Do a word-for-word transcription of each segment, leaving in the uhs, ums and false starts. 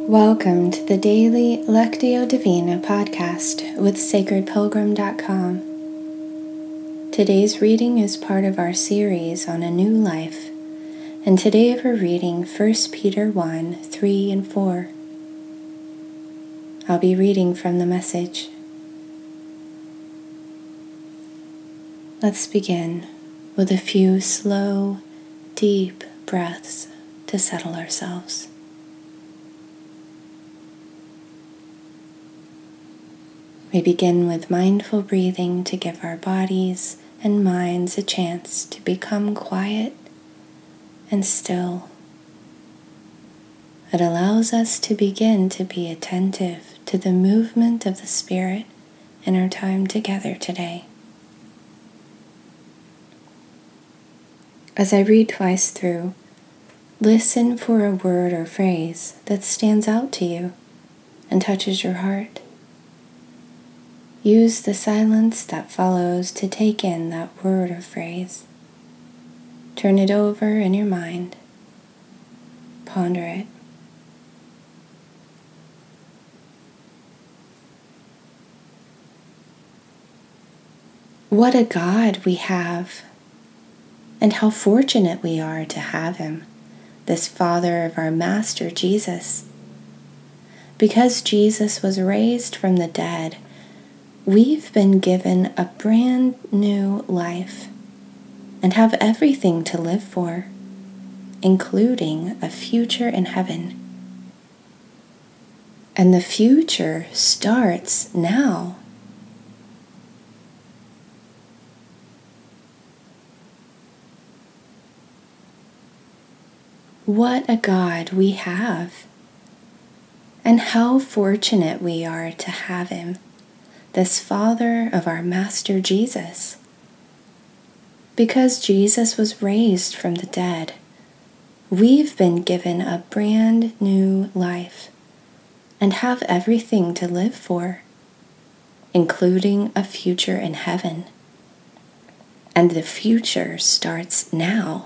Welcome to the daily Lectio Divina podcast with sacred pilgrim dot com. Today's reading is part of our series on a new life, and today we're reading First Peter one, three and four. I'll be reading from the Message. Let's begin with a few slow, deep breaths to settle ourselves. We begin with mindful breathing to give our bodies and minds a chance to become quiet and still. It allows us to begin to be attentive to the movement of the Spirit in our time together today. As I read twice through, listen for a word or phrase that stands out to you and touches your heart. Use the silence that follows to take in that word or phrase. Turn it over in your mind. Ponder it. What a God we have, and how fortunate we are to have Him, this Father of our Master Jesus. Because Jesus was raised from the dead, we've been given a brand new life and have everything to live for, including a future in heaven. And the future starts now. What a God we have, and how fortunate we are to have Him, this Father of our Master Jesus. Because Jesus was raised from the dead, we've been given a brand new life and have everything to live for, including a future in heaven. And the future starts now.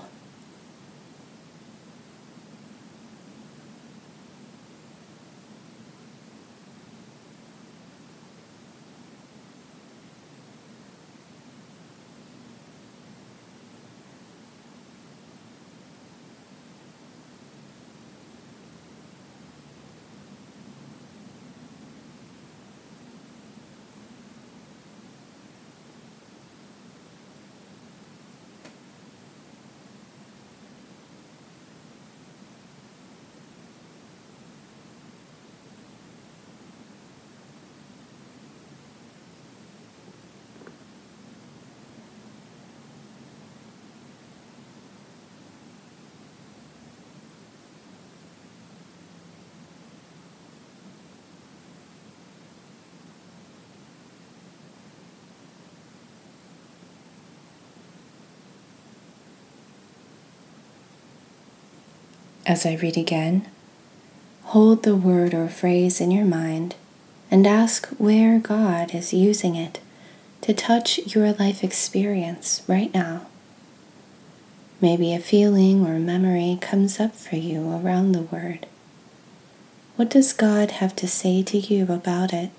As I read again, hold the word or phrase in your mind and ask where God is using it to touch your life experience right now. Maybe a feeling or memory comes up for you around the word. What does God have to say to you about it?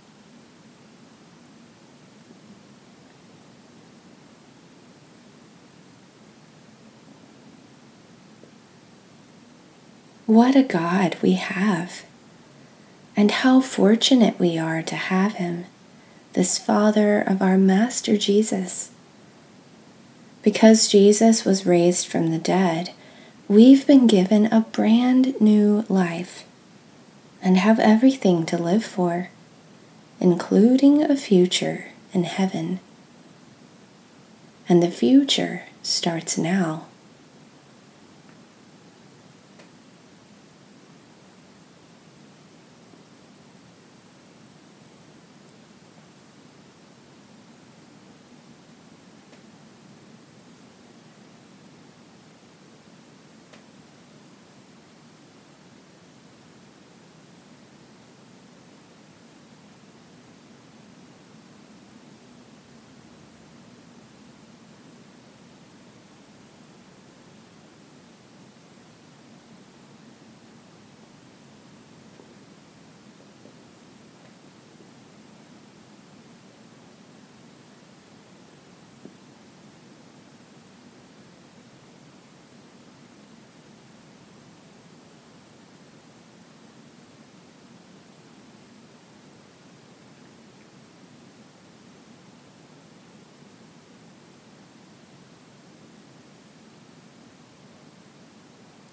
What a God we have, and how fortunate we are to have Him, this Father of our Master Jesus. Because Jesus was raised from the dead, we've been given a brand new life and have everything to live for, including a future in heaven. And the future starts now.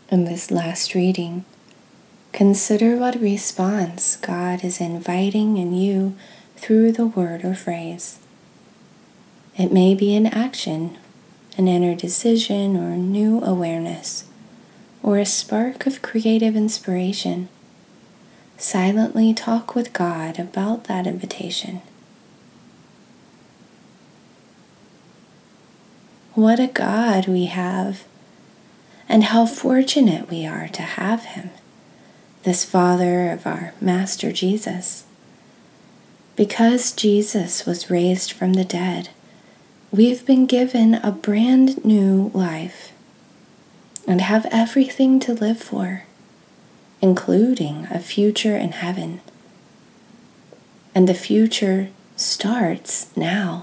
In this last reading, consider what response God is inviting in you through the word or phrase. It may be an action, an inner decision, or new awareness, or a spark of creative inspiration. Silently talk with God about that invitation. What a God we have, and how fortunate we are to have Him, this Father of our Master Jesus. Because Jesus was raised from the dead, we've been given a brand new life and have everything to live for, including a future in heaven. And the future starts now.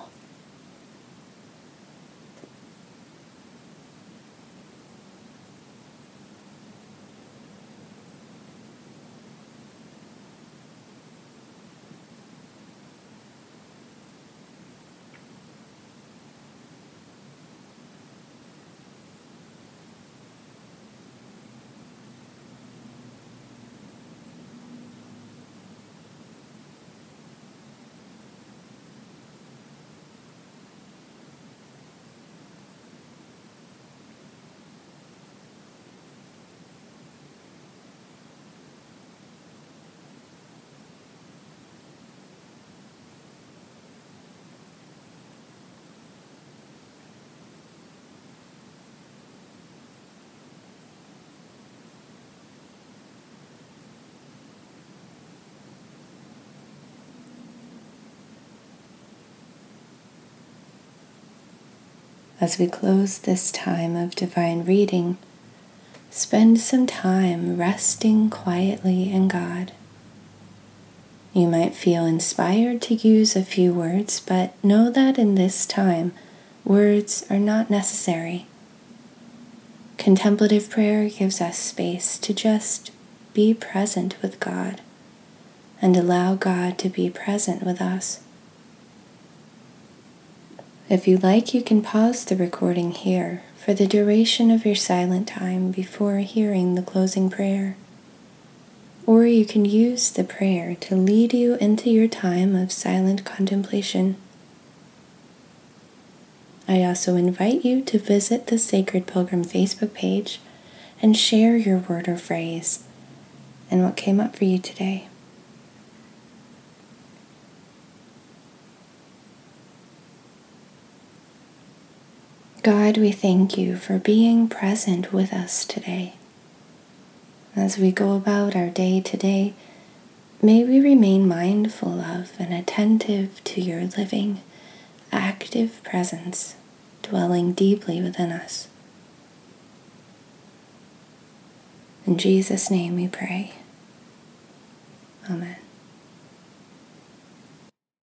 As we close this time of divine reading, spend some time resting quietly in God. You might feel inspired to use a few words, but know that in this time, words are not necessary. Contemplative prayer gives us space to just be present with God and allow God to be present with us. If you like, you can pause the recording here for the duration of your silent time before hearing the closing prayer. Or you can use the prayer to lead you into your time of silent contemplation. I also invite you to visit the Sacred Pilgrim Facebook page and share your word or phrase and what came up for you today. God, we thank you for being present with us today. As we go about our day today, may we remain mindful of and attentive to your living, active presence dwelling deeply within us. In Jesus' name we pray. Amen.